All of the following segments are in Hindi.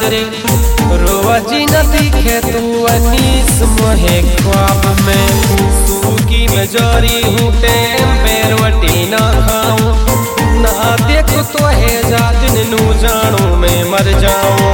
रे रोजी न दिखे तू अनीस मोहे ख्वाब में सूखी में जरी हूँ पेरवटी न खाऊं ना देखो तो है जा दिन नू जानू मैं मर जाऊं।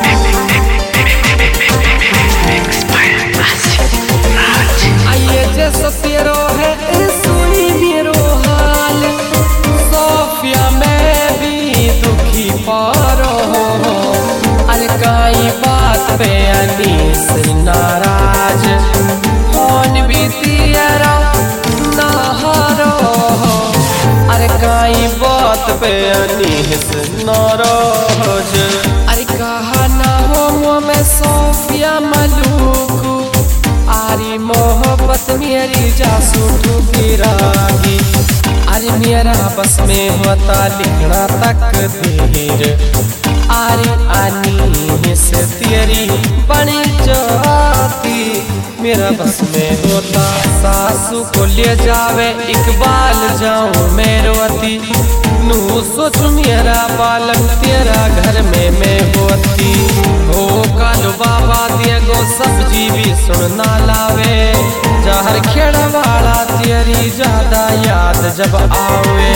आइए जैसा तेरो है सुनी मेरो हाल सोफिया में भी दुखी पारो अरे काई बात पे अनीस नाराज कौन भी तेरा नारो अरे काई बात पे अनीस नाराज अरे कहा ना हो मैं सोफिया मलूक आरी मोहब्बत मेरी जासू गिरागी अरे मेरा बस में होता लिखना तक धीर आरी अनीस तेरी बनी जाती मेरा बस में होता सासू को ले जावे इकबाल जाऊं मेरवती नू सोच मेरा बालक तेरा घर में मैं होती हो कालू बाबा दिए गो सब्जी भी सुन ना लावे जहर खेड़ा वाला तेरी ज्यादा याद जब आवे।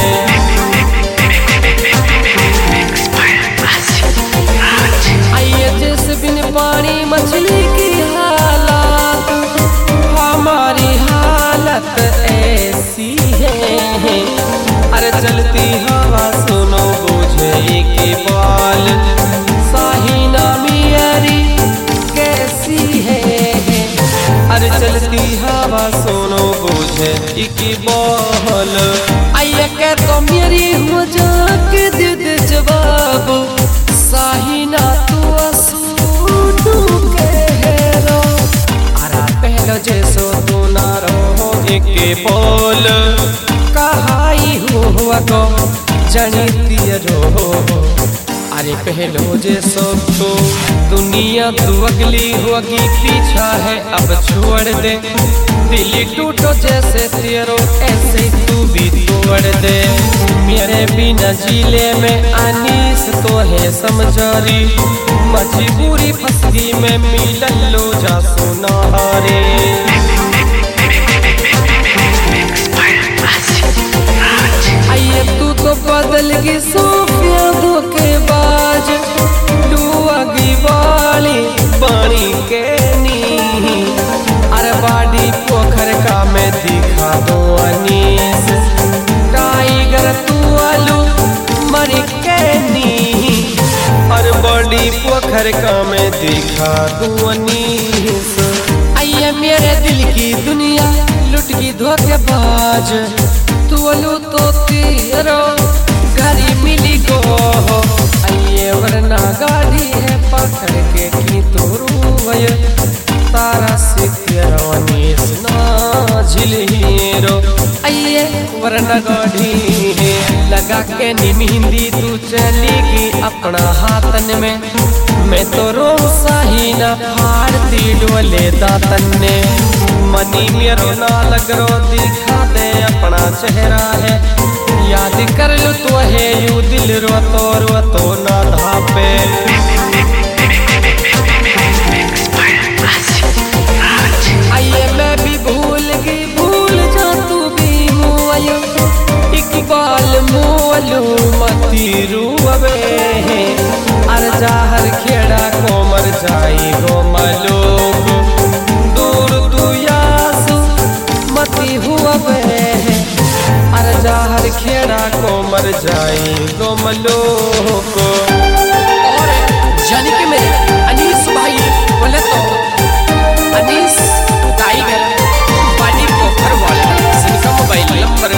आइए जैसे बिन पानी मछली की हालत हमारी हालत ऐसी है अरे चलती हवा सुनो बुझे की बाल साहिना मेरी कैसी है अरे चलती हवा सुनो बुझे की बाल आइए कह तो मेरी हो जाके दे दे जवाब साहिना तू असू कह अरा पहलो जैसो तू ना रहो एक बोल कहाई हुआ तो जनिती रो अरे पहलो जैसो तो दुनिया तू अगली होगी पीछा है अब छोड़ दे दिल टूटो जैसे तेरो ऐसे तू भी तोड़ दे मेरे बिना जिले में अनीस तो है समझारी मजबूरी फसगी में मिलन लो जा सुनारे। आइए तू तो बदल गई सोफिया धोखेबाज लुआगी वाली पानी के नी अरे बाड़ी पोखर का मैं दिखा दो अनीस टाइगर तू आलू मरी के नी अरे बाड़ी पोखर का मैं दिखा दो अनीस। आइए मेरे दिल की दुनिया लुट की धोखेबाज तू आलू तो तेरो गाड़ी मिली गो आइए वरना गाड़ी है पकड़ के की तोरू तारा से तेरा अनीस ना झिलहीरो आइए वरना गाड़ी लगा के निमिंदी तू चलेगी अपना हाथन में मैं तो रो साहिना फाड़ती डोले दातन ने मनी मेरो ना लग रो दिखा दे अपना चेहरा है याद कर लो तो है यू दिल रो तो ना धापे। आइए मैं भी भूल गई भूल जा तू भी मुआयो इकबाल मोलू मती रूबे अरे जाहर खेड़ा को मर जाई गो मलोक दूर तू यासु मती हुआ अरे जाहर खेड़ा को मर जाई गो मलोक। और जाने के मेरे अनीस भाई बोले तो अनीस टाइगर पानी पोखर वाला जिनका मोबाइल नंबर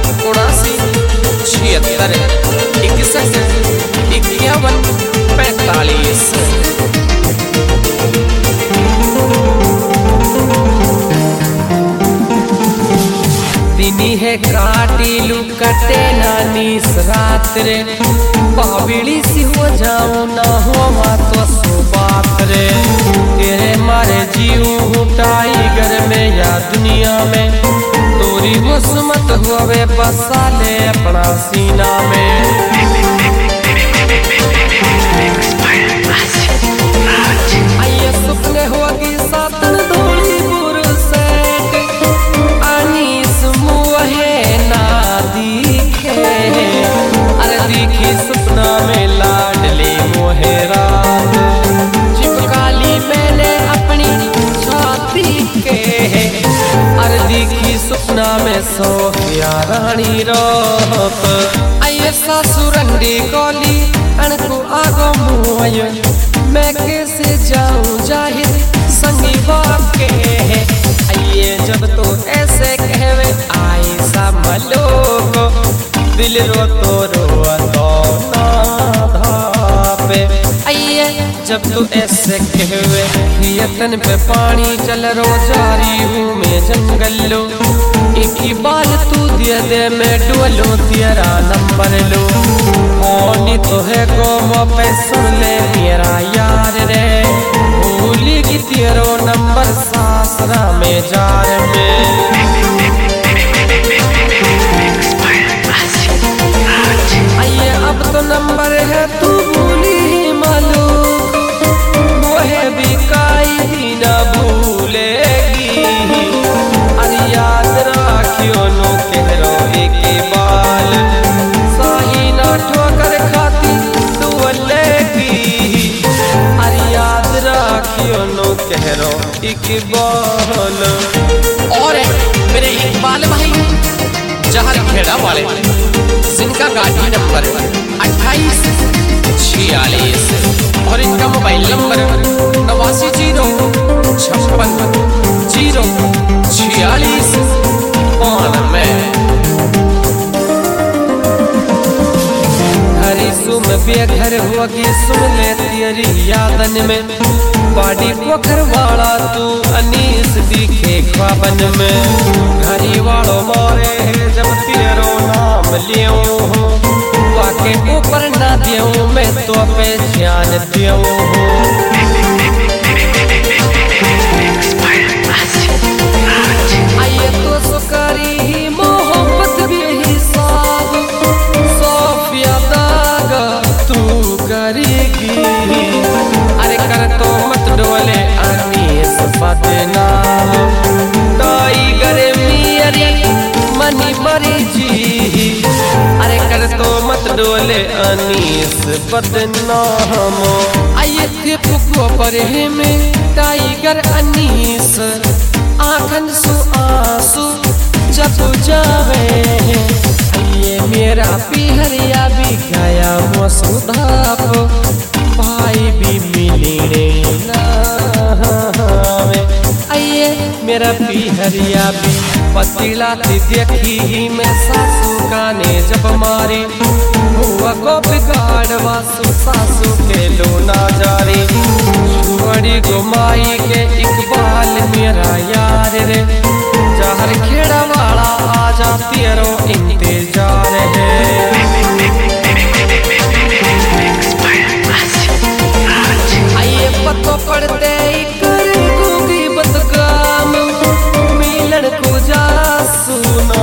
79 दिनी है काटी लुकटे नानीस रात रे बाबिड़ी सी हो जाऊं ना हो तो सो बात रे तेरे मारे जीव टाइगर में या दुनिया में तोरी हुस्मत हुए बसा ले अपना सीना में। रानी रोप आये सासुरंडी कोली अणको आगो मुआय मैं कैसे जाऊं जाहिर संगी बाप के आइए जब तो ऐसे कहवे आई समलो को दिल रो तो ना धापे आइए जब तू ऐसे कहवे यतन पे पानी चल रो जारी हूँ मैं जंगल लो एक ही बाल तू दिया दे मैं डोलो तेरा नंबर लो ओनी तो है गो पे सुन ले मेरा यार रे भूली की तेरो नंबर सासरा में जार में आइए अब तो नंबर है तू भूली ही मालूम वो है बिकाई भी ना भूलेगी अरे याद राखियो नो कह रो एक बाल साही ना ठोकर खाती दुअलेगी अरे याद राखियो नो कह रो एक बाल। और मेरे इकबाल भाई जहर खेड़ा वाले जिनका गाड़ी नंबर 2846 और इनका मोबाइल नंबर 89 बेघर होगी सुन ले तेरी यादन में बाड़ी पोखर वाला तू अनीस दिखे ख्वाबन में घरी वालों मोरे जब तेरो नाम लियो वाके ऊपर ना दियो मैं तो पे ध्यान दियो आइए तो सुकारी ही मोहब्बत भी हिसाब सोफिया दागा तू करेगी अरे कर तो मत डोले अनीस बदनाम टाइगर मियरी मनी मरी जी अरे कर तो मत डोले अनीस बदनाम आइए थे पुको पर में टाइगर अनीस आँखन सु आंसू जब जावे ये मेरा पिहरिया भी गया मसुधाप भाई भी मिलने नावे आइए मेरा पिहरिया भी पतीला थी देखी ही मैं सासू गाने जब मारी हुआ को बिगाड़ वासु सासू के लो ना जारी बड़ी गुमाई के इकबाल मेरा यार रे जहर खेड़ा वाला आजा तेरो इंतजार है आइए पतो पड़ते कर दूंगी बदगाम मिलन को जा सुनो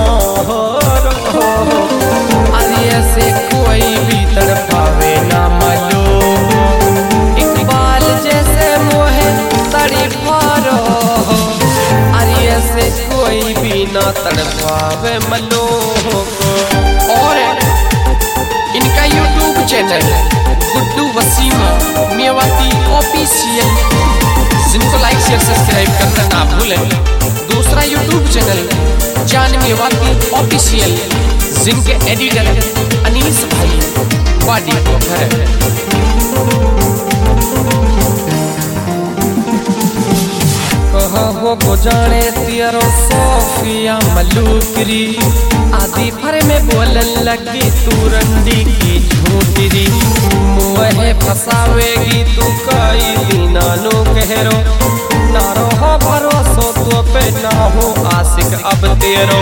अरे ऐसे कोई भी तड़पावे ना मालूम इकबाल जैसे मोहे तड़पारो अरे ऐसे कोई भी ना तड़पावे मलो और इनका YouTube channel Guddu Wasima Mewati official जिनको लाइक शेयर सब्सक्राइब करना ना भूलें दूसरा YouTube channel Jaan Mewati official जिनके एडिटर अनीस भाई वाडी पोखर हो को जाने तेरो सोफिया मलूकरी आदि फर में बोलन लगी तू रंडी की झूठरी मुँहे फसावेगी तू कई दीना नो कहरो ना रहो भरोसो तो पे ना हो आशिक अब तेरो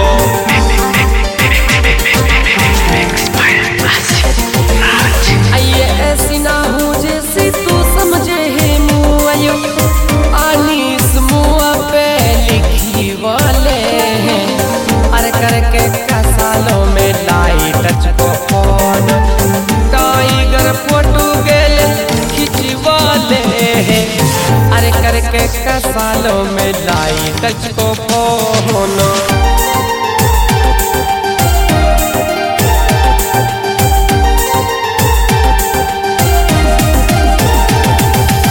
आइए ऐसी ना हो जैसी तू समझे है मुआयो अनीस मुआ पे लिखी वाले अरे करके सालों में लाई टच को फोन टाइगर फोटो गेल खिंची वाले अरे करके सालों में लाई टच को फोन